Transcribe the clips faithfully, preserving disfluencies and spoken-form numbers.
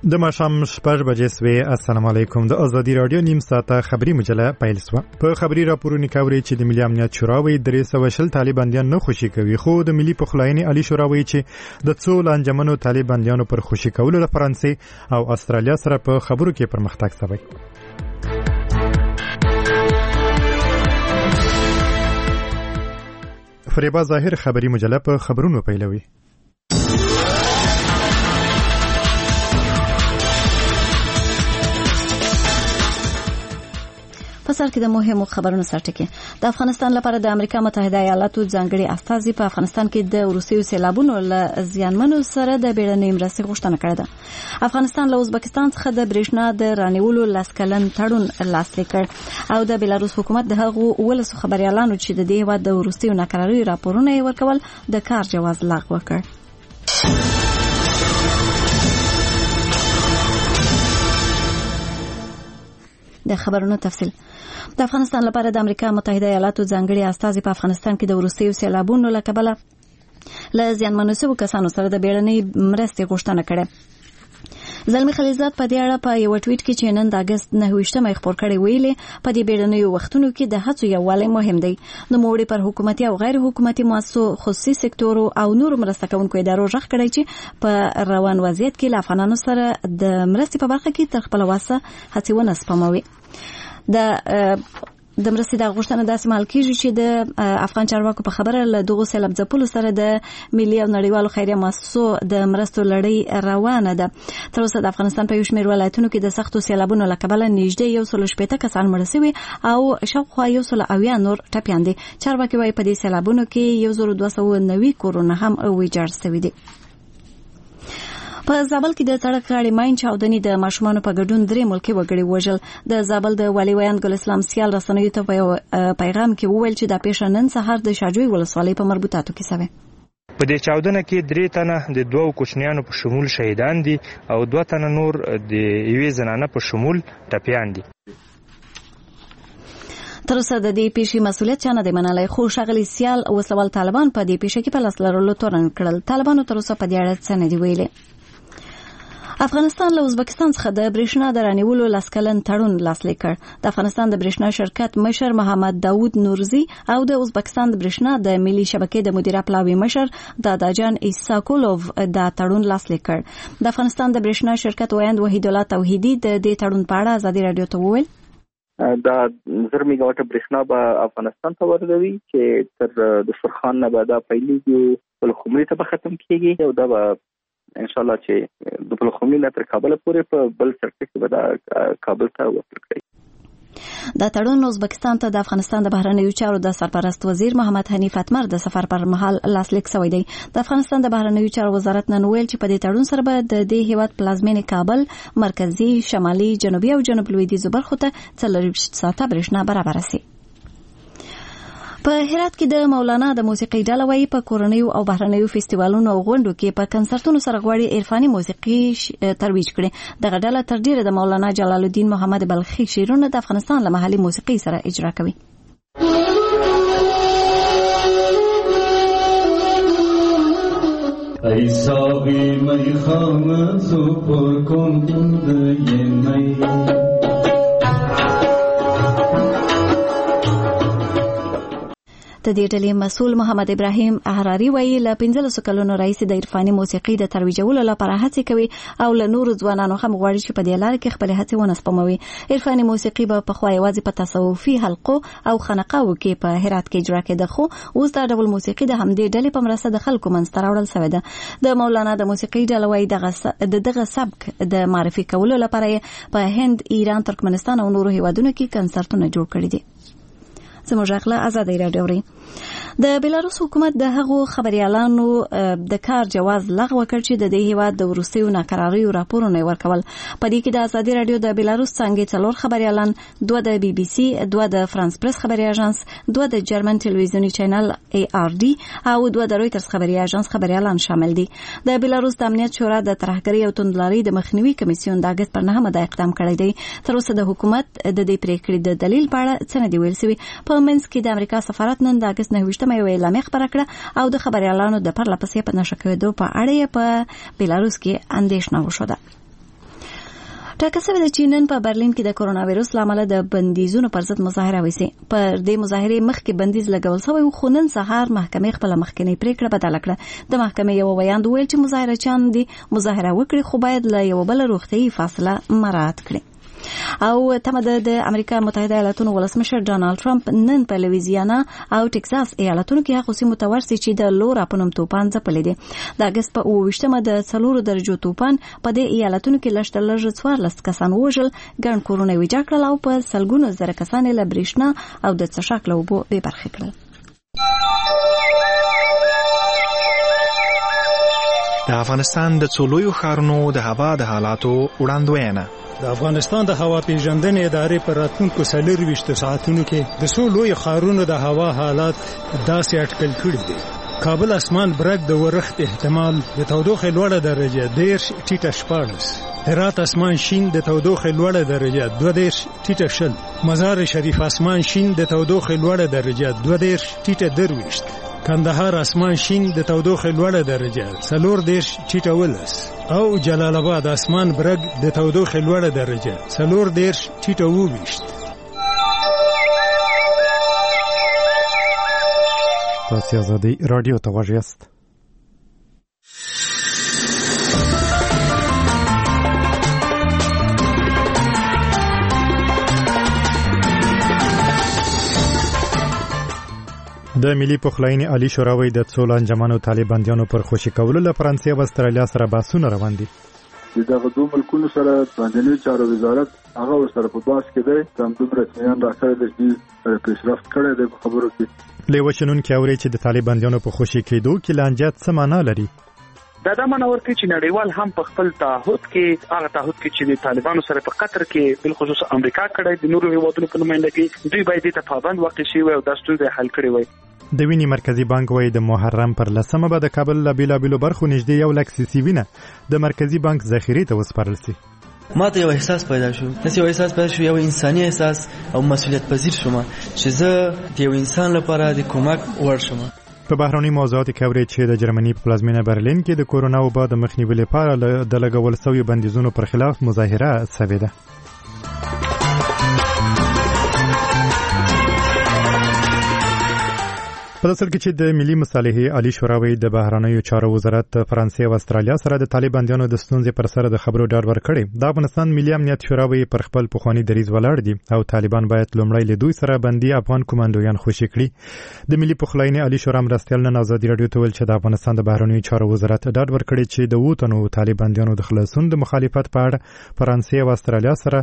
د ماښام شپږ بجې سوې. السلام علیکم. د ازادي رادیو نیم ساعته خبري مجله پیل شوه. په خبري راپورونو کې اوري چې د ملي امنیت شورا وایي درې سوه شل طالباندیان نه خوشي کوي، خو د ملي پخلاینې عالی شورا وایي چې د څو لانجمنو طالباندیانو پر خوشي کولو د فرانسې او استرالیا سره په خبرو کې پرمختګ شوی. فریبا ظاهر خبري مجله په خبرونو پیلوي. په سر کې د مهمو خبرونو سرټکی. د افغانستان لپاره د امریکا متحده ایالاتو ځانګړي استازي په افغانستان کې د روسیې سیلابونو له زیانمنو سره د بیړنۍ مرستې غوښتنه کړې ده. افغانستان له ازبکستان څخه د برېښنا د رانیولو لاس کلن تړون لاسلیک کړ او د بلاروس حکومت د هغو ولسو خبريالانو چې د دې هېواد د روسیې ناکراري راپورونه ورکول د کار جواز لغوه کړ. د خبرونو تفصیل. د افغانستان لپاره د امریکا متحده ایالاتو ځانګړي استازي په افغانستان کې د روسیې سیلابونو له کبله له زیانمنو شویو کسانو سره د بیړنۍ مرستې غوښتنه کړې. زلمی خلیلزاد په دې اړه په یو ټویټ کې چې نن د اگست نهه ویشتمه خبر کړی ویلي په دې بیړنیو وختونو کې د هڅو یووالی مهم دی. نو موږ پر حکومتي او غیر حکومتي مؤسسو، خصوصي سکتور او نور مرسته کوونکو ادارو ژغ کړی چې په روان وضعیت کې له افغانانو سره د مرستې په برخه کې تر خپل وسه هڅې ونه سپموي. د د مرستې د غوښتنه داسې مهال کېږي چې د افغان چارواکو په خبره له دغو سیلاب ځپلو سره د ملي او نړیوالو خیریه مؤسسو د مرستو لړۍ روانه ده. تر اوسه د افغانستان په یو شمېر ولایتونو کې د سختو سیلابونو له کبله نږدې یو سل شپېته کسان مړه شوي او شاوخوا یو سل اویا نور ټپیان دي. چارواکي وایي په دې سیلابونو کې یو زر دوه سوه نوي کورونه هم ویجاړ شوي دي. په زابل کې د سړک غاړې ماین چاودنې د ماشومانو په ګډون درې ملکي وګړي وژل. د زابل د والي ویان ګل اسلام سیال رسنیو ته په پیغام کې وویل چې دا پیښه نن سهار د شاجوی ولسوالۍ په مربوطاتو کې شوه. په دې چاودنه کې درې تنه د دوو کوچنیانو په شمول شهیدان دي او دوه تنه نور د یوې زنانه په شمول ټپیان دي. تر اوسه د دې پیښې مسؤلیت چا نه دی منلی، خو ښاغلي سیال وسلوال طالبان په دې پیښه کې په لاس لرلو تورن کړل. طالبانو تر اوسه په دې اړه څه نه دي ویلي. افغانستان له ازبکستان څخه د برېښنا د رانیولو لاس کلن تړون لاسلیک کړ. د افغانستان د برېښنا شرکت مشر محمد داود نورزي او د ازبکستان د برېښنا د ملي شبکې د مدیره پلاوي مشر داداجان ایساکولوف دا تړون لاسلیک کړ. د افغانستان د برېښنا شرکت ویاند وحید الله توحیدی د دې تړون په اړه ازادي رادیو ته وویل دا زر میگاواټ برېښنا به افغانستان ته ورغوي چې تر د سرخان نه به دا پیلېږي بل خمري ته به ختم کېږي او دا به ان شاء الله چې د بل خمري نه تر کابل پورې په بل سرکټ کې به دا کابل ته وصل کړي. دا تړون ازبکستان ته د افغانستان د بهرنیو چارو د سرپرست وزیر محمد حنیف اتمر د سفر پر مهال لاسلیک شوی دی. د افغانستان د بهرنیو چارو وزارت نن ویل چې په دې تړون سره به د دې هیواد پلازمینې کابل، مرکزی، شمالي، جنوبي او جنوب لویدیځو برخو ته څلورویشت ساعته برېښنا برابر شي. په هرات کې د مولانا د موسیقي ډله وایي په کورنیو او بهرنیو فستیوالونو او غونډو کې په کنسرتونو سره غواړي عرفاني موسیقي ترویج کړي. دغه ډله تر ډیره د مولانا جلال الدین محمد بلخي شعرونه د افغانستان له محلي موسیقي سره اجرا کوي. ای ساقی می خانه سپر کن دنده می. د دې ډلې مسؤل محمد ابراهیم احراري وایي له پنځلسو کلونو راهیسې د عرفاني موسیقي د ترویجولو لپاره هڅې کوي او له نورو ځوانانو هم غواړي چې په دې لاره کې خپلې هڅې ونه سپموي. عرفاني موسیقي به پخوا یوازې په تصوفي حلقو او خانقاو کې په هرات کې اجرا کېده، خو اوس دا ډول موسیقي د همدې ډلې په مرسته د خلکو منځ ته راوړل شوې ده. د مولانا د موسیقي ډله وایي د دغه سبک د معرفي کولو لپاره په هند، ایران، ترکمنستان او نورو هیوادونو کې کنسرتونه جوړ کړي دي. زموږ غلا ازادي راډیو. د بلاروس حکومت د هغو خبريالانو د کار جواز لغوه کړ چې د دې هیواد د وروستیو ناکراریو راپورونه ورکول. په دې کې د ازادي راډیو د بلاروس څنګه څلور خبريالان، دوه د بي بي سي، دوه د فرانس پریس خبري اژانس، دوه د جرمن ټلویزیونی چینل ای آر ډي او دوه د رويټرز خبري اژانس خبريالان شامل دي. د بلاروس د امنیت شورا د ترهګرۍ او توندلارۍ د مخنیوي کمیسیون د اگست پر نهمه د اقدام کړی دی. تر اوسه د حکومت د دې پریکړې د دلیل په اړه څه نه دی ویل شوی. په منځ کې د امریکا سفارت نن د اگست نهه ویشتمه یو اعلامیه خبره کړه او د خبريالانو د پرله پسې په نشه کېدو په اړه په بلاروس کې اندېښنه وشوه. ټاکل شوې ده چې نن په برلین کې د کرونا وایرس له امله د بندیزونو پر ضد مظاهره وشي. پر دې مظاهرې مخکې بندیز لګول شوی خو نن سهار محکمې خپل مخکنی پریکړه بدله کړه. د محکمې یو ویاند ویل چې مظاهرچیان دي مظاهره وکړي خو باید له یو بل روغتیايي فاصله مراعات کړي. او تمه د امریکا متحده ایالاتونو ولسمشر ډانلډ ټرمپ نن په لویزیانا او ټکساس ایالتونو کې هغه سیمو ته ورسي چې د لورا په نوم توپان ځپلې دي. د اگست په اوه ویشتمه د څلورو درجو توپان په دې ایالتونو کې لږ تر لږه څوارلس کسان وژل، ګڼ کورونه ویجاړ کړل او په سلګونو زره کسان له برېښنا او د څښاک له اوبو بې برخې کړل. د افغانستان د څو لویو ښارونو د هوا د حالاتو وړاندوینه. د افغانستان د هوا پیژندنې ادارې پر راتلونکو څلورویشت ساعتونو کې د څو لویو ښارونو د هوا حالات داسې اټکل کړي دي. کابل اسمان برګ د ورښت احتمال، د تودوخې لوړه درجه دېرش ټیټه شپاړس، هرات اسمان شین د تودوخې لوړه درجه دوه دېرش ټیټه شل، مزار شریف اسمان شین د تودوخې لوړه درجه دوه دېرش ټیټه درویشت، کندهار اسمان شین د تودوخې لوړه درجه څلور دېرش ټیټه ولس او جلال آباد اسمان برګ د تودوخې لوړه درجه څلور دېرش ټیټه اوویشت. تاسو آزادي رادیو ته غوږ یاست. د ملي پخلاینې عالی شوراوی د څو لانجمنو طالبانیانو پر خوشي کولو له فرانسې او استرالیا سره بحثونه روان دي. دغه دوه ملکونو سره باندې چارو وزارت هغه سره په باس کې دی تم دومره اطمینان راکړی دی چې پیشرفت کړی دی په خبرو کې. لیوشنون کې اوري چې د طالبانیانو په خوشي کېدو کې لانجات څه معنا لري. دا د منور کې چې نړیوال هم په خپل تعهد کې هغه تعهد کې چې د طالبانو سره په قطر کې بل خصوص امریکا کړی د نورو هیوادونو په نمائندګي دوی باید د پابند واقع شي او د ستونزې حل کړي وي. د وینې مرکزی بانک وایي د محرم پر لسمه به د کابل له بیلابیلو برخو نږدې یو لک سیسي وینه د مرکزی بانک ذخیرې ته وسپارل شي. ما ته یو احساس پیدا شو، نس یو احساس پیدا شو، یو انساني احساس او مسؤلیت پذیر شوم چې زه د یو انسان لپاره د کومک وړ شوم. په بهرني موضوعاتو کې اوري چې د جرمني په پلازمینه برلین کې د کورونا وبا د مخنیوي لپاره د لګول شویو بندیزونو پر خلاف مظاهره شوې ده. په اصل کې چې د ملي مصالحې عالی شوراوی د بهرنیو چارو وزارت فرانسې او استرالیا سره د طالبانیانو د ستونزې پر سر د خبرو ډاډ ورکړي. د افغانستان ملي امنیت شوراوی پر خپل پخوانی دریځ ولاړ دي او طالبان باید لومړی له دوی سره بندي افغان کمانډویان خوشي کړي. د ملي پخلاینې عالی شورا مرستیال نن آزادي رادیو ته ویل چې د افغانستان د بهرنیو چارو وزارت ډاډ ورکړي چې د ووتنو طالبانیانو د خلاصون د مخالفت په اړه فرانسې او استرالیا سره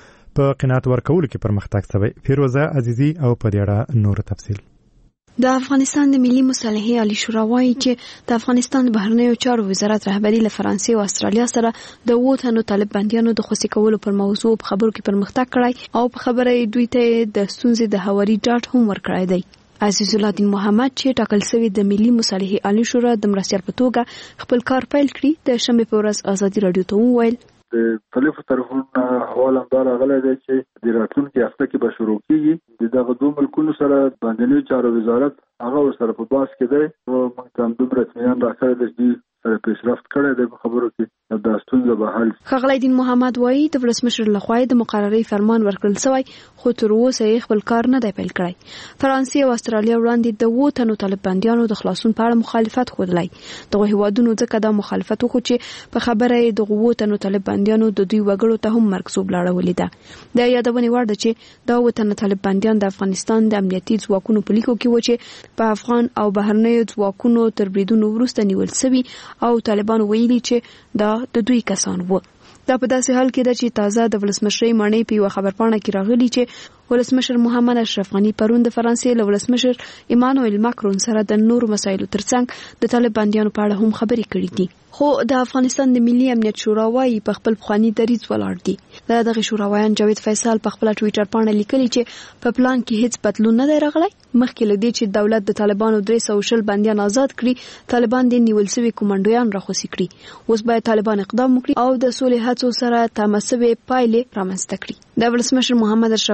په قناعت ورکولو کې پرمختګ شوی. فیروزه عزیزی او په دې اړه نور تفصیل. د افغانستان د ملي مصالحې عالی شورا وايي چې د افغانستان د بهرنیو چارو وزارت رهبری له فرانسې او استرالیا سره د ووتنو طالبانیانو د خوشي کولو پر موضوع په خبرو کې پرمختګ کړی او په خبره دوی ته د ستونزې د هواري ډاټ هم ورکړی دی. عزیز الله دین محمد چې ټاکل شوی د ملي مصالحې عالی شورا د مرستیال په توګه خپل کار پیل کړی د شنبه په ورځ آزادي رادیو ته وویل د مختلفو طرفونو حواله هم راغلی دی چې د راتلونکي هفته کې به شروع کیږي. د دغه دوه ملکونو سره باندې چارو وزارت هغه سره په باس کې دی او موږ ته هم دومره اطمینان راکړی دی چې سره پیشرفت کړی دی په خبرو کې د ستونزو به حل. ښاغلی دین محمد وایي د ولسمشر لخوا د مقررې فرمان ورکړل شوی خو تر اوسه یې خپل کار نه دی پیل کړی. فرانسې او استرالیا وړاندې د ووتنو طالبانیانو د خلاصون په اړه مخالفت ښودلی. دغه هیوادونو ځکه دا مخالفت وکړو چې په خبره یې د ووتنو طالبانیانو د دوی وګړو ته هم مرکزوب لاړولې ده. د یادونې وړ ده چې دا ووتنه طالبانیان د افغانستان د امنیتي ځواکونو په لیکو کې و چې په افغان او بهرنیو ځواکونو تر بریدونو وروسته نیول شوي او طالبان ویلي چې دا د دوی کسان وو. دا په داسې حال کې ده چې تازه د ولسمشرۍ ماڼۍ په یوه خبرپاڼه کې راغلي چې ولسمشر محمد اشرف غني پرون د فرانسې له ولسمشر ایمانوئل ماکرون سره د نورو مسایلو ترڅنګ د طالبانیانو په اړه هم خبرې کړې دي. خو د افغانستان د ملي امنیت شورا وايي په خپل پخوانی دریځ ولاړ دي. د دغه شوراویان جاوید فیصل په خپل ټوئیټر باندې لیکلي چې په پلان کې هیڅ بدلون نه دی راغلی. مخکې له دې چې دولت د طالبانو درې سوه شل بندیان آزاد کړي، طالبان د نیول شوي کمانډویان راخوسي کړي. اوس باید طالبان اقدام وکړي او د سولې هڅو سره تماسبې پایلې رامنځته کړي. د ولسمشر محمد اشرف غني مرستیال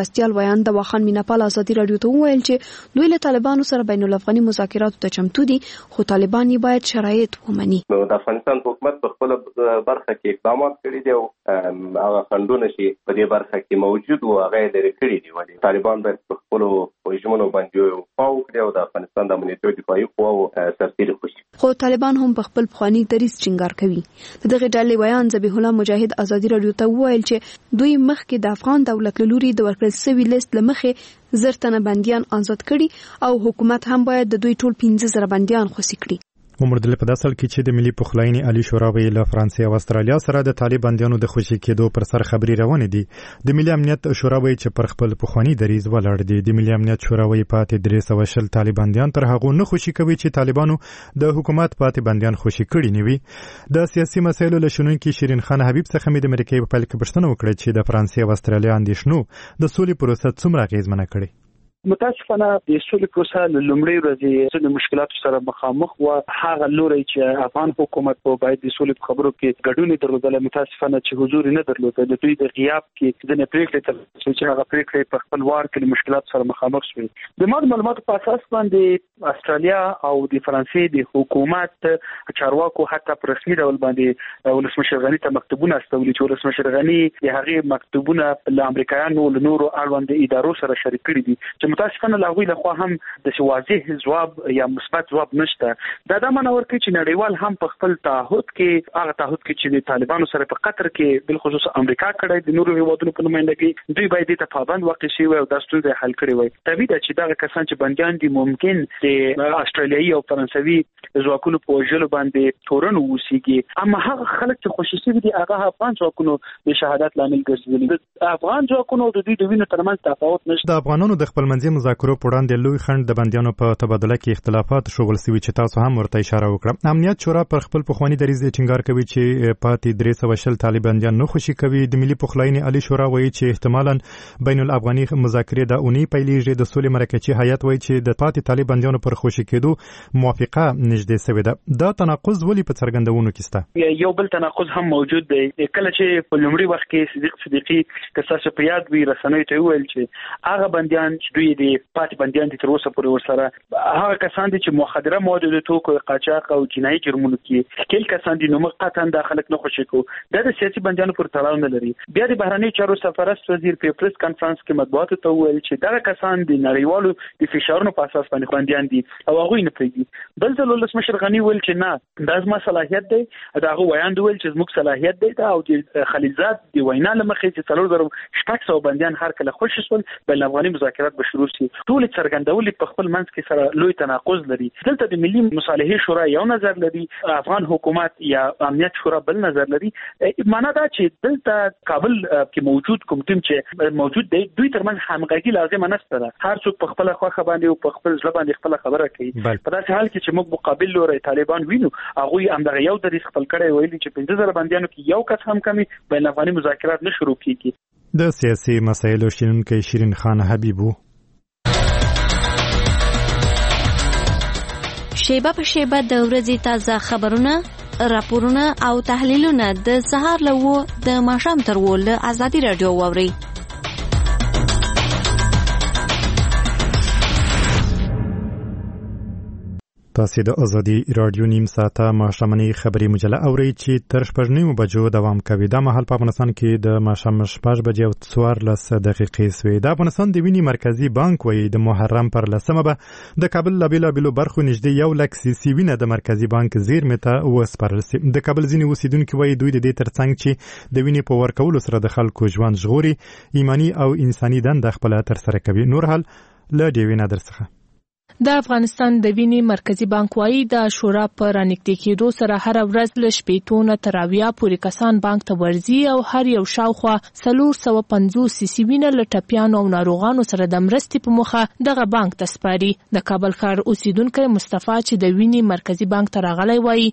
مرستيال ویان د واخان میناپال ازادي رادیو ته وویل چې دوی له طالبانو سره بین الافغاني مذاکراتو ته چمتو دي خو طالبان یې باید شرایط ومني. د افغانستان حکومت په خپل برخه کې اقدامات کړي دي او هغه خنډونه چې په دې برخه کې موجود و هغه لري کړي دي. ولې طالبان باید په خپل پوجمنو باندې پاو کړي او د افغانستان د امنیتي دفاعي قواو سرتیري خوشي. خو طالبان هم په خپل پخوانی دریځ ټینګار کوي. دغه ډلې ویان ذبیح الله مجاهد ازادي رادیو ته وویل چې دوی مخکې د افغان دولت له لوري د ورکړل شوي لیست له مخې زر تنه بندیان آزاد کړي او حکومت هم باید د دوی ټول پنځه زره بندیان خوشي کړي. عمر دل په داسل کې چې د ملي پخلاینې عالی شورا وی له فرانسې او استرالیا سره د طالب بندیانو د خوشي کېدو پر سر خبري روانې دي. د ملي امنیت شورا وی چې پر خپل پخوانی دریز ولاړ دي. د ملي امنیت شورا وی پاتې درې سوه شل طالب بندیان تر هغه نه خوشي کوي چې طالبانو د حکومت پاتې بندیان خوشي کړي نیوي. د سیاسي مسایلو له شنونکو شیرین خان حبیب څخه مې د امریکای په پیل کې پوښتنه وکړه چې د فرانسې او استرالیا اندیشنو د سولې پروسه څومره اغیزمنه کړي. متاسفانه د سولې پروسه له لومړۍ ورځې د مشکلاتو سره مخامخ و. هغه لوري چې افغان حکومت په باید د سولې خبرو کې ګډون درلودل متاسفانه چې حضور نه درلود. د دوی د غیاب کې د پریکړې تر چې هغه پریکړې په خپل وار کې مشکلات سره مخامخ شوي. د معلوماتو په اساس باندې استرالیا او د فرانسې د حکومت چارواکو حتی په رسمي ډول باندې ولسمشر غني ته مکتوبونه استولي چې ولسمشر غني د هغې مکتوبونه له امریکایانو له نورو اړوند ادارو سره شریک کړي دي. متاسفانه لاغوی له خوا هم د واضح ځواب یا مثبت ځواب نشته. دا د منور کې چې نړیوال هم په خپل تعهد کې هغه تعهد کې چې د طالبانو سره په قطر کې بل خصوص امریکا کړی د نورو هیوادونو په نمائندګۍ دوی باید د پابند واقع شي او د ستونزې حل کړي وي. طبیعي ده چې دا کسان چې بنديان دي ممکن د استرالیایي او فرانسوي ځواکونو په وژلو باندې تورن ووسیږي، اما هغه خلک چې خوشي دي هغه افغان ځواکونو د شهادت لامل ګرځېدلي. د افغان ځواکونو د دوی د وینو ترمنځ تفاوت نشته. د افغانانو د خپل منځي مذاکرو په وړاندې لوی خنډ د بندیانو په تبادله کې اختلافات شوول سوي چې تاسو هم ورته اشاره وکړه. امنیت شورا پر خپل پخوانی دریځ ټینګار کوي چې پاتې درې سوه شل طالب بندیان نه خوشي کوي. د ملي پخلاینې عالی شورا وایي چې احتمالاً بین الافغاني مذاکرې د اونۍ پیلېږي. د سولې مرکزي هیئت وایي چې د پاتې طالب بندیانو پر خوشي کېدو موافقه نږدې شوې ده. دا تناقض ولې په څرګندونو کې شته؟ یو بل تناقض هم موجود دی. کله چې په لومړي وخت کې صدیق صدیقي که تاسو په یاد وي رسنیو ته ویل چې هغه بندیان چې دوی د پاتې بندیان دي تر اوسه پورې ورسره هغه کسان دي چې مخدره مواد د توکو قاچاق او جنایي جرمونو کې کل کسان دي نو مقطعا د خلک نه خوشي کو. دا د سیاسي بندیانو پر تړاو نه لري. بیا د بهرنی چارو سرپرست وزیر په پریس کانفرنس کې مطبوعاتو ته ویل چې دا کسان د نړیوالو د فشارونو په اساس باندې بندیان دي او هغه نه پریږدي. بل ځل ولسمشر غني ویل چې نه دا زما صلاحیت دی. دا هغه ویاند ویل چې زموږ صلاحیت دی او د خلیلزاد د وینا لمخې چې څلور زره شپږ سوه بندیان هر کله خوشي شول بین افغاني مذاکرات به شروع شي. ټول څرګندول په خپل منځ کې سره لوی تناقض لري. دلته د ملي مصالحې شورا یو نظر لري، افغان حکومت یا امنیت شورا بل نظر لري. معنا دا چې دلته کابل کې موجود کوم ټیم چې موجود دی دوی ترمنځ همغږي لازم نشته ده. هر څوک په خپل خواخه باندې او په خپل ځل باندې خپل خبره کوي. په داسې حال کې چې موږ مقابل لوري طالبان وینو هغه هم دغه یو دریس خپل کړی ویلي چې پنځه زره بندیانو کې یو کس هم کمی بین افغاني مذاکرات نه شروع کیږي. د سیاسي مسایلو شنونکي شیرین خان حبیبو شیبه په شیبه د ورځې تازه خبرونه، راپورونه او تحلیلونه د سهار له و د ماښام تر و له ازادي رادیو واورئ. تاسو د ازادي رادیو نیم ساعته ماښامنۍ خبري مجله اورئ چې تر شپږ نیمو بجو دوام کوي. دا مهال په افغانستان کې د ماښام شپږ بجې او څوارلس دقیقې سوې. د افغانستان د وینې مرکزي بانک وایي د محرم پر لسمه به د کابل له بېلابېلو برخو نږدې یو لک سیسي وینه د مرکزي بانک زیرمې ته وسپارل سي. د کابل ځینې اوسیدونکي وایي دوی د دې ترڅنګ چې د وینې په ورکولو سره د خلکو ژوند ژغوري ایماني او انساني دنده خپله ترسره کوي. نور حال له ډیوې نادر څخه. د افغانستان د وینې مرکزی بانک وايي د شورا پر رانګټې کېدو سره هر ورځ له شپېتو نه تر اویا پورې کسان بانک ته ورځي او هر یو شاوخوا څلور سوه پنځوس سیسي وینه له ټپیانو او ناروغانو سره د مرستې په موخه دغه بانک ته سپاري. د کابل ښار اوسیدونکی مصطفی چې د وینې مرکزی بانک ته راغلی وایي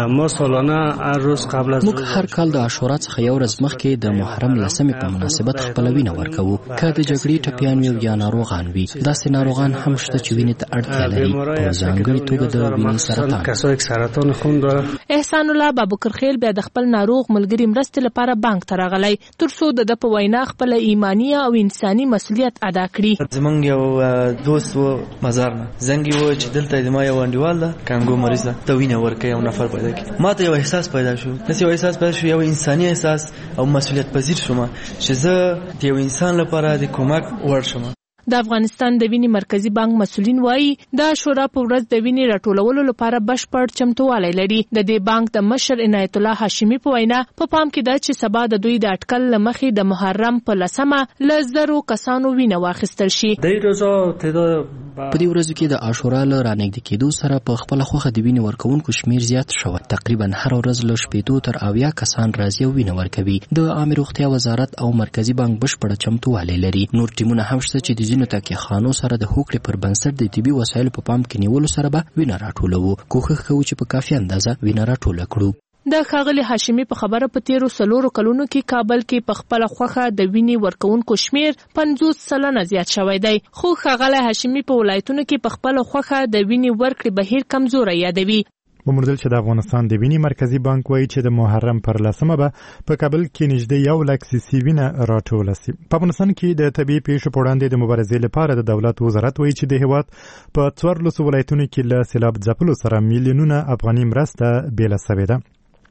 موږ هر کال د عاشورا څخه یو ورځ مخکې د محرم لسمې په مناسبت خپله وینه ورکوو. که د جګړې ټپیان وي یا ناروغان وي. داسې ناروغان هم شته چې وینې ته اړتیا لري په ځانګړي توګه د وینې سرطان. احسان الله بابکرخیل بیا د خپل ناروغ ملګری مرستې لپاره بانک ته راغلی ترڅو د په وینا خپل ایمانی او انساني مسؤلیت ادا کړي. زمونږ یو دوست و مزار نه زنګ و چې دلته د ما یو انډیوال ده کانګو مریض ده ته وینه ورکړي یو نفر پیدا کړي. ما ته یو احساس پیدا شو نس یو احساس پیدا شو یو انساني احساس او مسؤلیت پذیر شوم چې زه د یو انسان لپاره د کومک وړ شوم. د افغانستان د وینې مرکزی بانک مسؤلین وایي د شورا په ورځ د وینې راټولولو لپاره بشپړ چمتووالی لري. د دې بانک د مشر عنایت الله هاشمي په وینا په پام کې ده چې سبا د دوی د اټکل لمخې د محرم په لسمه ل زرو کسانو وینه واخیستل شي. په دې ورځو کې د عاشورا له رانږدې کېدو سره په خپل خوخه د وینې ورکوونکو شمیر زیات شوی. تقریبا هر ورځ له شپېتو تر اویا کسان راځي او وینه ورکوي. د عامه روغتیا وزارت او مرکزی بانک بشپړ چمتووالی لري. نور ټیمونه هم شته چې د ځینو تاکیخانو سره د هوکړې پر بنسټ د طبي وسایلو په پام کې نیولو سره به وینه راټولوو. کوښښ کوو چې په کافي اندازه وینه راټوله کړو. د ښاغلي هاشمي په خبره په تیرو څلورو کلونو کې کابل کې په خپله خوښه د وینې ورکوونکو شمیر پنځوس سلنه زیات شوی دی. خو ښاغلی هاشمي په ولایتونو کې په خپله خوښه د وینې ورکړې بهیر کمزوری یادوي. وموندل چې د افغانستان د وینې مرکزی بانک وایي چې د محرم پر لسمه به په کابل کې نږدې یو لک سیسي وینه راټوله سي. په افغانستان کې د طبي پیښو په وړاندې د مبارزې لپاره د دولت وزارت وایي چې د هیواد په څوارلسو ولایتونو کې له سیلاب ځپلو سره میلیونونه افغاني مرسته بیله سوې ده.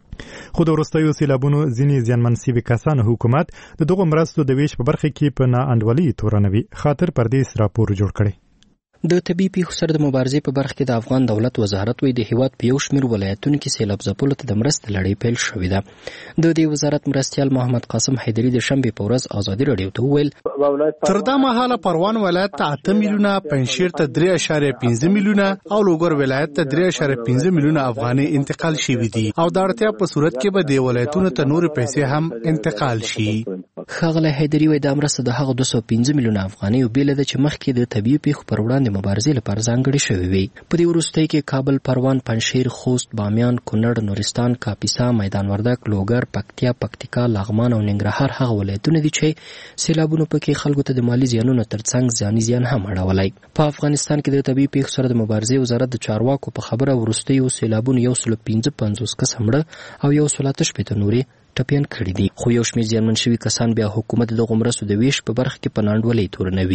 خو د وروستیو سیلابونو ځینې زیانمن سوي کسان حکومت د دغو مرستو د ویش په برخه کې په ناانډولۍ تورنوي. خاطر پردیس راپور جوړ کړی. د طبي پیښو سره د مبارزې په برخه کې د افغان دولت وزارت وایي د هیواد په یو شمېر ولایتونو کې سیلاب ځپلو ته د مرستې لړۍ پیل شوې ده. د دې وزارت مرستیال محمد قاسم حیدري د شنبې په ورځ ازادي راډیو ته وویل تر دا مهاله پروان ولایت ته اته میلیونه، پنجشیر ته درې اعشاریه پنځه میلیونه او لوګر ولایت ته درې اعشاریه پنځه میلیونه افغانۍ انتقال شوي دي او د اړتیا په صورت کې به د ولایتونو ته نور پیسې هم انتقال شي. ښاغلی حیدري وایي دا مرسته د هغه دوه سوه پنځه میلیونه افغانۍ بیله ده چې مخکې د طبي پیښو پر وړاندې مبارزې لپاره ځانګړې شوې وي. په دې وروستۍ کې کابل، پروان، پنجشیر، خوست، بامیان، کونړ، نورستان، کاپیسا، میدان وردګ، لوګر، پکتیا، پکتیکا، لغمان او ننګرهار هغه ولایتونه دي چې سیلابونو پکې خلکو ته د مالي زیانونو ترڅنګ ځاني زیان هم اړولی. په افغانستان کې د طبي پیښو سره د مبارزې وزارت د چارواکو په خبره وروستیو سیلابونو یو سل پنځه پنځوس کس مړه او یو سل اته شپېته نورې ټپیان کړي دي. خو یو شمېر زیانمن شوي کسان بیا حکومت دغو مرستو د ویش په برخه کې په ناانډولۍ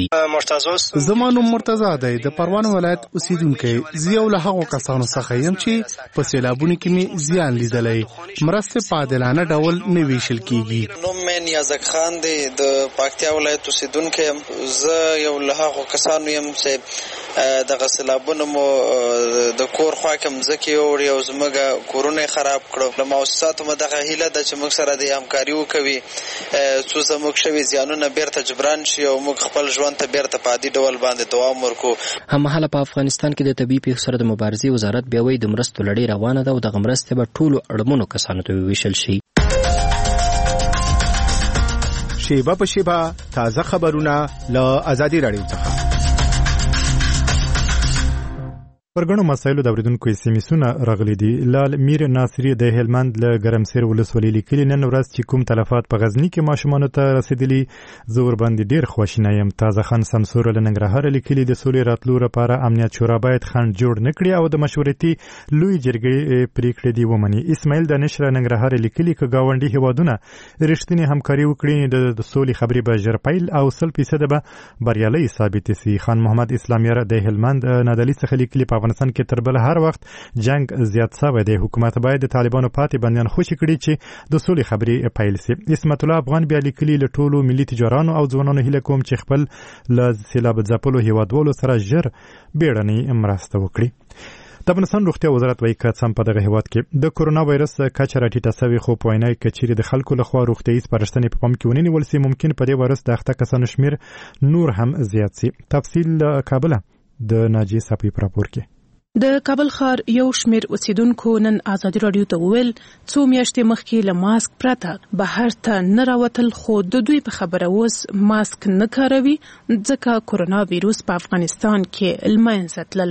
تورنوي. زما نوم مرتضی دی، د پروان ولایت اوسیدونکی. زه یو له هغو کسانو څخه یم چې په سیلابونو کې مې زیان لیدلی. مرستې په عادلانه ډول نه ویشل کیږي. نوم مې نیازک خان دی، د پکتیا ولایت اوسیدونکی یم. زه یو له هغو کسانو یم چې دغه سیلابونو مو د کور خوا کې مځکې یوړې او زموږ کورونه یې خراب کړو. له مؤسساتو مو دغه هیله ده چې موږ سره د همکاري وکوي څو زموږ شوي زیانونه بیرته جبران شي او موږ خپل ژوند ته بیرته په عادي ډول باندې دوام ورکو. هممهاله په افغانستان کې د طبي پیښو سره د مبارزې وزارت بیا وایي د مرستو لړۍ روانه ده او دغه مرستې به ټولو اړمنو کسانو ته وویشل شي. شیبه په شیبه تازه خبرونه له ازادي راډیو څخه. پرګڼو مسایلو د اوریدونکو سیمسونه راغلي دي. لال میر ناصری د هلمند له ګرمسیر ولسوالۍ لیکلي نن ورځ چې کوم تلفات په غزنی کې ماشومانو ته رسیدلي زه ورباندې ډیر خواشینی یم. تازه خان سمسور له ننګرهار لیکلي د سولې راتلو لپاره امنیت شورا باید خنډ جوړ نه کړي او د مشورتي لوی جرګې پریکړې دي ومني. اسماعیل د نشر ننګرهار لیکلي که ګاونډي هیوادونه رښتینې همکاري وکړي د سولې خبرې به ژر پیل او سل فیصده به بریالۍ ثابت سي. خان محمد اسلامیار د هلمند نادلي څخه لیکلي په افغانستان کې تر بل هر وخت جنگ زیات شوی دی. حکومت باید د طالبانو پاتې بندیان خوشي کړي چې د سولې خبرې پیل سي. اسمت الله افغان بیا لیکلي له ټولو ملي تجارانو او ځوانانو هیله کوم چې خپل له سیلاب ځپلو هیوادوالو سره ژر بیړنۍ مرسته وکړي. د افغانستان روغتیا وزارت وایي که څه په دغه هیواد کې د کورونا وایرس کچه راټیټه سوې خو په وینا کې چیرې د خلکو لخوا روغتیایي سپارښتنې په پام کې ونیول سي ممکن په دې وایرس د اخته کسانو شمیر نور هم زیات سي. تفصیل کابل د ناجی صافي په راپور کې. د کابل ښار یو شمیر اوسیدونکو نن ازادي راډیو ته وویل څو میاشتې مخکې له ماسک پرته بهر ته نه راوتل، خو د دوی په خبره اوس ماسک نه کاروي ځکه کورونا ویروس په افغانستان کې له منځه تللی.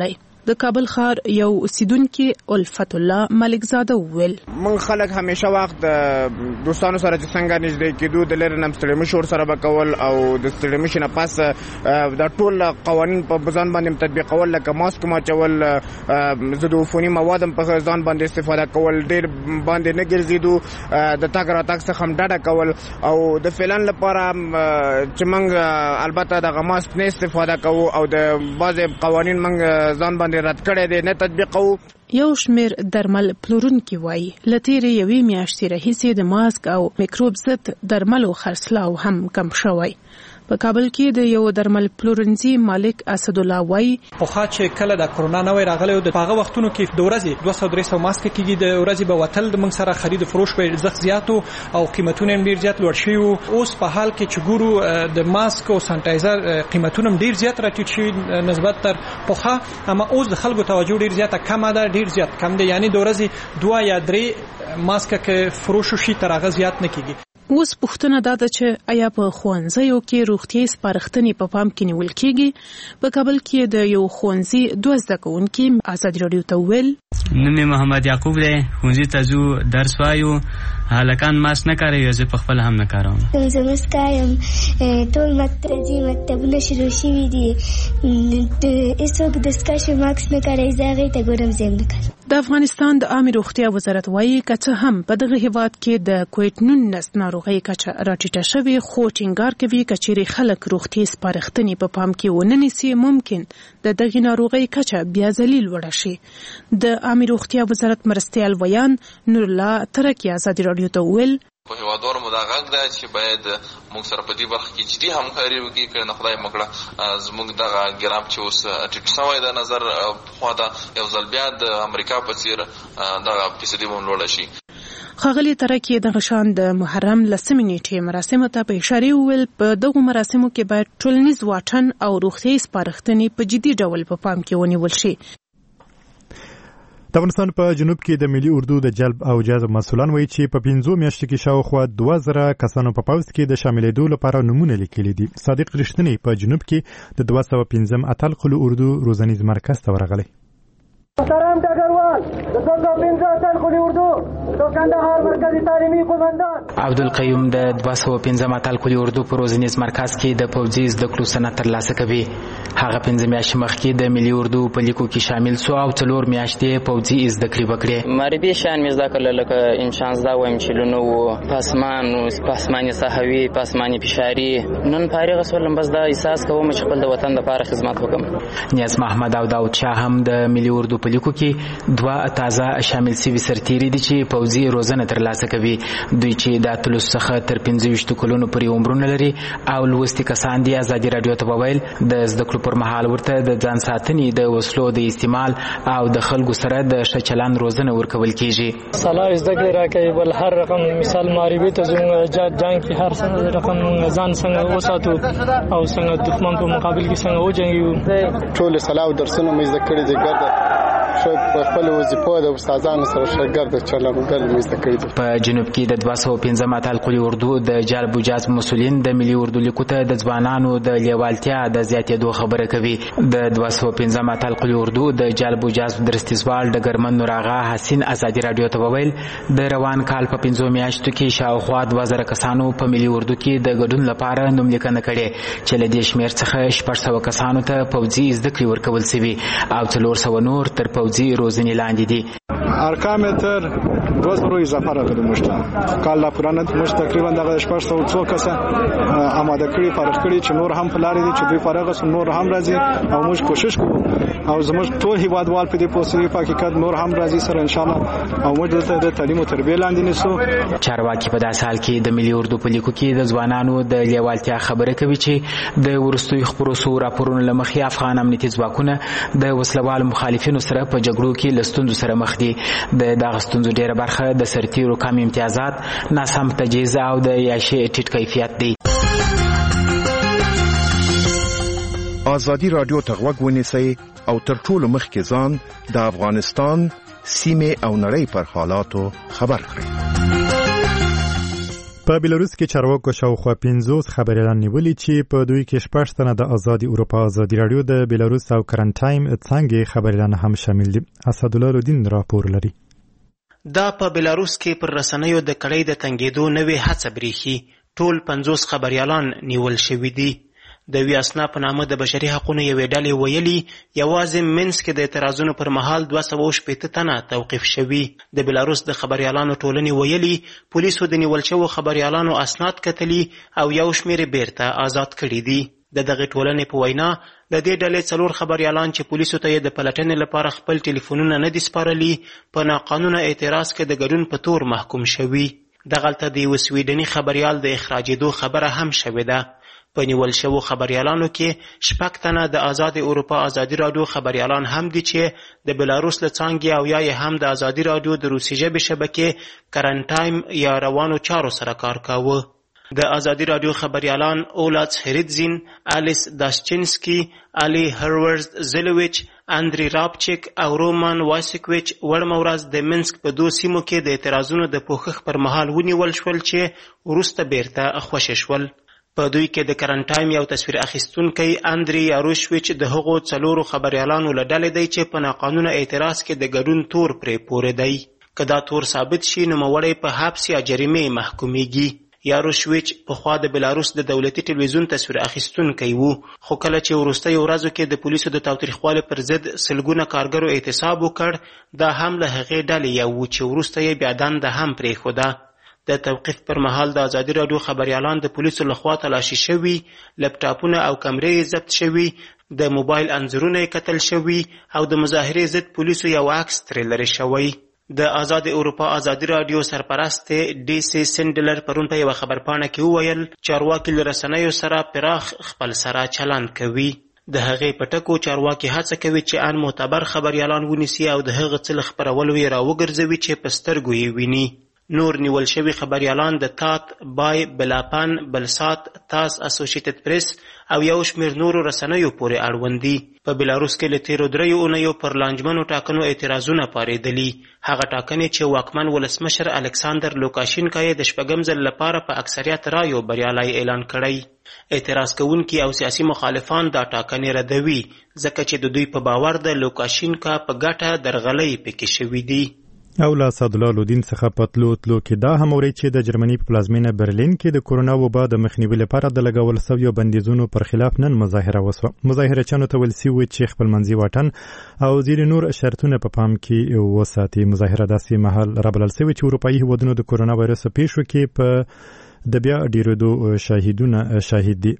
د کابل ښار یو اوسیدونکي الفت الله ملک زاده وویل موږ خلک همیشه وخت دوستانو سره چې څنګه نږدې کېدو د لرې نه ستړي مشور سره به کول او د ستړي مشي نه پس د ټول قوانین په ځان باندې تطبیقول لکه ماسک ماچول ضد عفوني مواد په ځان باندې استفاده کول ډېر باندې نه ګرځېدو د تګ راتګ څخه هم ډډه کول او د فعلن لپاره چې موږ البته دغه ماسک نه استفاده کوو او د بعضې قوانین موږ ځان باندې رد کړی دی نه تطبیقوو. یو شمیر درمل پلورونکي وایي له تېرې یوې میاشتې راهیسې د ماسک او میکروب ضد درملو خرڅلاو هم کم شوی. په کابل کې د یو درمل پلورنځي مالک اسد الله وایي پخوا چې کله د کرونا نوې راغلی و د هغه وختونو کې د ورځې دوه سوه درې سوه ماسک کېږي د ورځې به وتل د موږ سره خرید فروش به زښت زیات او قیمتونه هم ډېر زیات لوړ شوي وو. اوس په حال کې چې ګورو د ماسک او سانټایزر قیمتونه هم ډېر زیات راټیټ شوي نسبت تر پخوا، اما اوس د خلکو توجه ډېر زیاته کمه ده، ډېر زیات کم دی، یعنی د ورځې دوه یا درې ماسکه که فروش شي تر هغه زیات نه کېږي. اوس پوښتنه دا ده چې آیا په ښوونځیو کې روغتیایي سپارښتنې په پام کې نیول کېږي؟ په کابل کې د یو ښوونځي دوه زده کوونکي ازادي راډیو ته وویل نوم یې محمد یعقوب دی، ښوونځي ته ځو درس وایو، هلکان ماسک نه کاروي، زه په خپل هم نه کاروم. زه مسکا یم، ټول مکتب دي، مکتبونه شروع شوي دي، هېڅوک دستکشې ماسک نه کاروي، زه هغې ته ګورم، زه هم نه کاروم. د افغانستان د عامې روغتیا وزارت وایي که څه هم په دغه هیواد کې د کوویډ نولس ناروغۍ کچه راټیټه شوې، خو ټینګار کوي که چیرې خلک روغتیایي سپارښتنې په پام کې ونه نیسي ممکن د دغې ناروغۍ کچه بیا ځلي لوړه شي. د عامې روغتیا وزارت مرستیال ویان نور الله ترکی ازادي راډیو ته وویل په هیوادوالو مو دا غږ ده چې باید موږ سره په دې برخه کې جدي همکاري وکړي، که نه خدای مکړه زموږ دغه ګرام چې اوس ټیټ شوی د نظر پخوا ته یو ځل بیا د امریکا په څېر دغه فیصدي به هم لوړه شي. ښاغلي ترکی دغه شان د محرم لسمې نیټې مراسمو ته په اشاره وویل په دغو مراسمو کې باید ټولنیز واټن او روغتیایي سپارښتنې په جدي ډول په پام کې ونیول شي. د افغانستان په جنوب کې د ملي اردو د جلب او جذب مسؤلان وایي چې په پنځو میاشتو کې شاوخوا دوه زره کسانو په پوځ کې د شاملېدو لپاره نومونه لیکلي دي. صادق رښتینی په جنوب کې د دوه سوه پنځم اتل قلو اردو روزنیز مرکز ته ورغلی. محترم ډګروال د دوه سوه پنځه اتل قلو اردو د کندهار مرکزي تعلیمي قومندان عبدالقیوم د دوه سوه پنځم اتل قلو اردو په روزنیز مرکز کې د پوځي زده کړو سند ترلاسه کوي. هغه پنځه میاشتې مخکې د ملي اردو په لیکو کې شامل سو او څلور میاشتې پوځي زده کړې وکړې. معرفي شیان مې زده کړل، لکه انشان زده وایم چې لونه و، پاسمان و، پاسماني صحوي، پاسماني فشاري. نن فارغه شولم، بس دا احساس کوم چې خپل د وطن لپاره خدمت وکړم. نیاز محمد او داود شاه هم د ملي اردو په لیکو کې دوه تازه شامل سوي سرتیري دي چې پوځي روزنه ترلاسه کوي. دوی چې د اتلس څخه تر پنځه ویشتو کلونو پورې عمرونه لري او لوستي کسان دي. ازادي راډیو ته وویل د زده کړو پر مهال ورته د ځان ساتنې، د وسلو د استعمال او د خلکو سره د ښه چلند روزنه ورکول کېږي. سلا زده کړې راکوي، بل هر رقم مثال معرفي ته زموږ جات جنګ کې هر رقم ځان څنګه وساتو او څنګه دښمن په مقابل کې څنګه وجنګو. ټول سلا او درسونه مې زده کړي دي، ګرده په خپل وظیفو د استادانو سره شاګرد چلند مې زده کړي دي. په جنوب کې د دوه سوه پنځم اتل قلي اردو د جلب و جذب مسؤلین د ملي اردو لیکو ته د ځوانانو د لیوالتیا د زیاتېدو خبره کوي. د دوه سوه پنځم اتل قلي اردو د جلب و جذب درستیزوال ډګرمن نور آغا حسین ازادي راډیو ته وویل د روان کال په پنځو میاشتو کې شاوخوا دوه زره کسانو په ملي اردو کې د ګډون لپاره نوملیکنه کړې چې له دې شمېر څخه شپږ سوه کسانو ته پوځي زده کړې ورکول سوي او څلور سوه نور تر پوځي روزنې لاندې دي. ارقام تر دو زره اضافه راغلی موږ ته کال لا پرانه موږ تقریبا دغه شپږ سوه څو کسه آماده کړي فارغ کړي چې نور هم په لارې دي چې دوی فارغ سو نور هم راځي او موږ کوشش کوو او زموږ ټول هیوادوال په دې پوسټي په حقیقت نور هم راځي سره ان شاء الله او موږ دلته د تعلیم او تربیه لاندې نیسو. چارواکي په داسې حال کې د ملي اردو په لیکو کې د ځوانانو د لیوالتیا خبره کوي چې د وروستیو خبرو سو راپورونو له مخې افغان امنیتي ځواکونه د وسلوال مخالفینو سره په جګړو کې له ستونزو سره مخ دي. د دغه ستونزو ډیره برخه د سرتیرو کم امتیازات، ناسم تجهیز او د عیاشۍ ټیټ کیفیت دی. ازادي راډیو ته غوږ ونیسئ او تر ټولو مخکې ځان د افغانستان سیمې او نړۍ پر حالاتو خبر کړئ. په بیلاروس کې چارواکو شاوخوا پنځوس خبریالان نیولي چې په دوی کې شپږ تنه د ازادي اروپا ازادي راډیو د بیلاروس او کرنټایم څنګه خبریالان هم شامل دي. اسدالله الدین راپور لري. دا په بیلاروس کې پر رسنیو د کړۍ د تنګېدو نوې هڅه بریښي. ټول پنځوس خبریالان نیول شوي دي. د ویاسنا په نامه د بشري حقوقو یوې ډلې ویلي یوازې منس کې د اعتراضونو پر مهال دوه سوه شپېته تنه توقیف شوي. د بیلاروس د خبریالانو ټولنې ویلي پولیسو د نیول شوو خبریالانو اسناد کتلي او یو شمېر یې بیرته آزاد کړي دي. د دغې ټولنې په وینا د دې ډلې څلور خبریالان چې پولیسو ته یې د پلټنې لپاره خپل ټلیفونونه نه دي سپارلي په ناقانونه اعتراض کې د ګډون په تور محکوم شوي. دغلته د یوه سویډني خبریال د اخراجېدو خبره هم شوې ده. په نیول شوو خبریالانو کې شپږ تنه د آزاد اروپا ازادي راډیو خبریالان هم دي چې د بیلاروس له څانګې او یا یې هم د ازادي راډیو د روسي ژبې شبکې کرنټایم یا روانو چارو سره کار کاوه. د ازادي راډیو خبریالان اولاڅ هریدزین، الیس داشچینسکي، علي هرورز زلویچ، اندری رابچیک او رومان واسیکویچ وړمه ورځ د منسک په دوه سیمو کې د اعتراضونو د پوښښ پر مهال ونیول شول چې وروسته بیرته خوشې شول. په دوی کې د کرنټایم یو تصویر اخیستونکی اندری یاروشویچ د هغو څلورو خبریالانو له ډلې دی چې په ناقانونه اعتراض کې د ګډون تور پرې پورې دی. که دا تور ثابت شي نوموړی په حبس یا جریمې محکومیږي. یاروشویچ پخوا د بیلاروس د دولتي ټلویزیون تصویر اخیستونکی و، خو کله چې وروستیو ورځو کې د پولیسو د تاوتریخوالي پر ضد سلګونه کارګرو احتساب وکړ، دا هم له هغې ډلې یو و چې وروسته یې بیا دنده هم پرېښوده. د توقیف پر مهال د ازادي راډیو خبریالان د پولیسو لخوا تلاشي شوي، لپټاپونه او کمرې یې ضبط شوي، د موبایل انځورونه یې کتل شوي او د مظاهرې ضد پولیسو یو عکس ترې لرې شوی. د آزاد اروپا ازادي راډیو سرپرست ډي سي سینډلر پرون په یوه خبرپاڼه کې وویل چارواکي له رسنیو سره پراخ خپل سره چلند کوي. د هغې په ټکو چارواکي هڅه کوي چې ان معتبر خبریالان ونیسي او د هغه څه له خپرولو یې راوګرځوي چې په سترګو یې ویني. نور نیول شوي خبریالان د تات، بای، بلاپن، بلسات، تاس اسوسییټډ پریس او یو شمېر نورو رسنیو پورې اړوند دي. په بیلاروس کې له تیرو دریو اونیو پر لانجمنو ټاکنو اعتراضونه پارېدلي. هغه ټاکنې چې واکمن ولسمشر الکساندر لوکاشینکا یې د شپږم ځل لپاره په اکثریت رایو بریالی اعلان کړی. اعتراض کوونکي او سیاسي مخالفان دا ټاکنې ردوي ځکه چې د دوی په باور د لوکاشینکا په ګټه درغلۍ پکې شوي دي. او له اسدالله الدین څخه په تلو تلو کې دا هم اورئ چې د جرمني په پلازمینه برلین کې د کورونا وبا د مخنیوي لپاره د لګول شویو بندیزونو پر خلاف نن مظاهره وسوه. مظاهرچیانو ته ویل شوي چې خپلمنځي واټن او ځینې نور شرطونه په پام کې وساتي. مظاهره داسې مهال رابلل شوې چې اروپایي هیوادونو د کورونا وایرس پیښو کې په د بیا ډیرېدو شاهدونه شاهد دي.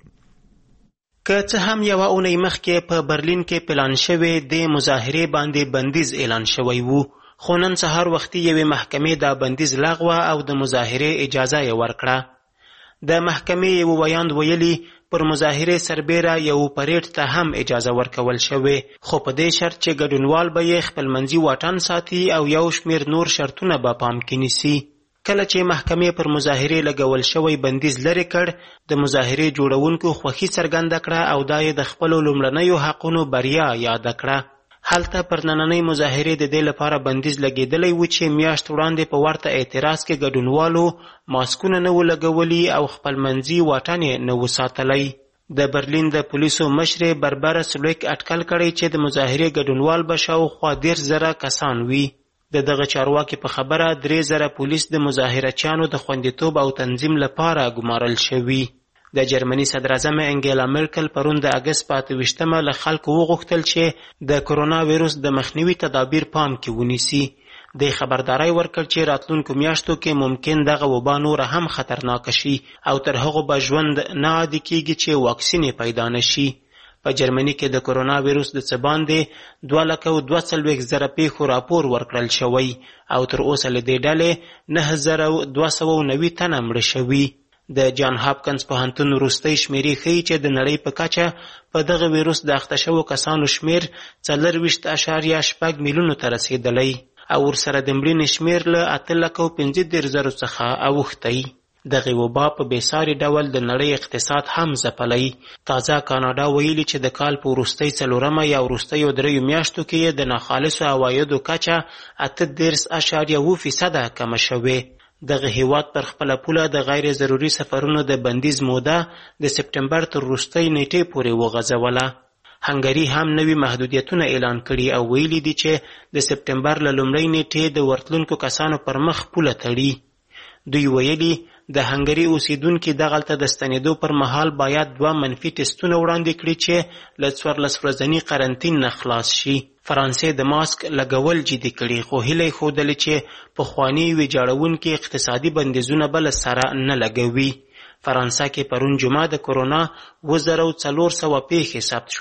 که څه هم یوه اونۍ مخکې په برلین کې پلان شوې د مظاهرې باندې بندیز اعلان شوی و، خو نن سهار وختي یوې محکمې دا بندیز لغوه او د مظاهرې اجازه یې ورکړه. د محکمې یو ویاند ویلي پر مظاهرې سربیره یو پریډ ته هم اجازه ورکول شوې، خو په دې شرط چې ګډونوال به یې خپلمنځي واټن ساتي او یو شمېر نور شرطونه به پام کې نیسي. کله چې محکمې پر مظاهرې لګول شوی بندیز لرې کړ، د مظاهرې جوړونکو خوښي څرګنده کړه او دا یې د خپلو لومړنیو حقونو بریا یاده کړه. هلته پر نننۍ مظاهرې د دې لپاره بندیز لګېدلی و چې میاشت وړاندې په ورته اعتراض کې ګډونوالو ماسکونه نه و لګولي او خپلمنځي واټن یې نه و ساتلی. د برلین د پولیسو مشرې بربره سلویک اټکل کړی چې د مظاهرې ګډونوال به شاوخوا دېرش زره کسان وي. د دغه چارواکي په خبره درې زره پولیس د مظاهرچیانو د خوندیتوب او تنظیم لپاره ګمارل شوي. د جرمني صدراعظم انګیلا مرکل پرون د اګست په اته ویشتمه له خلکو وغوښتل چې د کرونا ویروس د مخنیوي تدابیر پام کې ونیسي. د خبردارۍ ورکړ چې راتلونکو میاشتو کې ممکن دغه وبا نوره هم خطرناکه شي او تر هغو به ژوند نه عادي کیږي چې واکسین یې پیدا نه شي. په جرمني کې د کرونا ویروس د څه باندې دوه لکه او دوه څلوېښت زره پیښو راپور ورکړل شوی او تر اوسه له دې ډلې نه زره دوه سوه نوي تنه مړه شوي. د جان هاپکنز پوهنتون وروستۍ شمیرې ښیي چې د نړۍ په کچه په دغه ویروس د اخته شوو کسانو شمیر څلرویشت اعشاریه شپږ میلیونو ته رسېدلی او ورسره د مړینې شمیر له اته لکه او پنځه دېرش زرو څخه اوښتی. دغه وبا په بېساري ډول د نړۍ اقتصاد هم ځپلی. تازه کاناډا ویلي چې د کال په وروستۍ څلورمه یا وروستیو دریو میاشتو کې د ناخالصو عوایدو کچه اته دېرش اعشاریه اوه فیصده کمه شوې. دغه هیواد پر خپله پوله د غیر ضروري سفرونو د بندیز موده د سپټمبر تر وروستۍ نیټې پورې وغځوله. هنګري هم نوي محدودیتونه اعلان کړي او ویلي دي چې د سپټمبر له لومړۍ نیټې د ورتلونکو کسانو پر مخ پوله تړي. دوی ویلي د هنګري اوسیدونکي دغلته د ستنېدو پر مهال باید دوه منفي ټسټونه وړاندې کړي چې له څوارلس ورځني قرنطین نه خلاص شي. فرانسې د ماسک لګول جدي کړي خو هیله یې ښودلې چې پخواني ویجاړونکي اقتصادي بندیزونه به له سره نه لګوي. فرانسه کې پرون جمعه د کرونا اووه زره څلور سوه پیښې ثبت